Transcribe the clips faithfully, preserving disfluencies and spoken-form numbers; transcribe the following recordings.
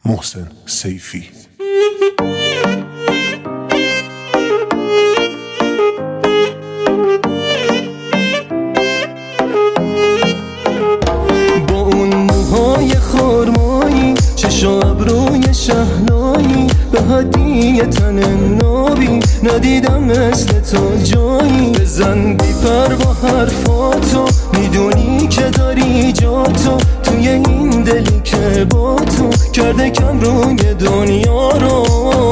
محسن سیفی. با اون موهای خرمایی، چشم ابروی شهنایی، به هدیه تن نابی ندیدم مثل تو جایی. بزن بی پر با حرفاتو، میدونی که داری جاتو توی این دلی که با تو کرده کم روی دنیا رو.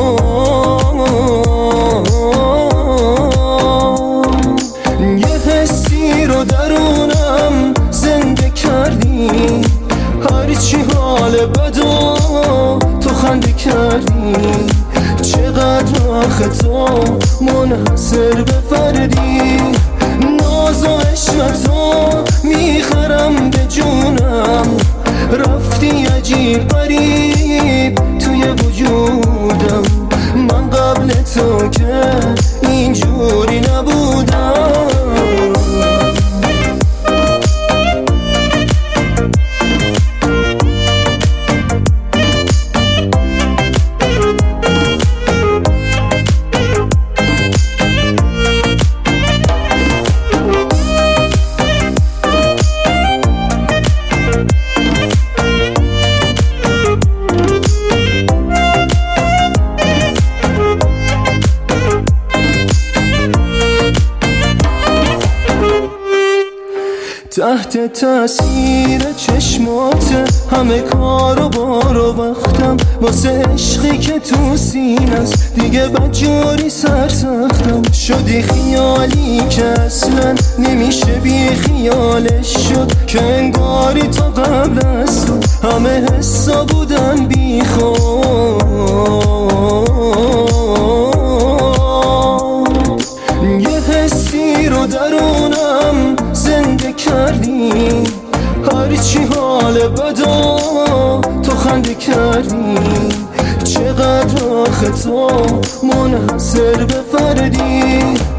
یه حسی رو درونم زنده کردی، هرچی حال بدو تو خنده کردی. چقدر آخه تو منحصر به فردی، ناز و عشقتو میخرم به جونم. رفتی عجیب غریب توی وجودم، من قبل تو که اینجوری نبودم. تحت تاثیر چشمات همه کار و بار و وقتم، واسه عشقی که تو سینه است دیگه بدجوری سرسختم. شدی خیالی که اصلا نمیشه بی خیالش شد، که انگاری تا قبل از تو همه حسا بودن بی خود. یه حسی رو درونم زنده کردی، هرچی حال بدو تو خنده کردی. چقدر آخه تو منحصر به فردی،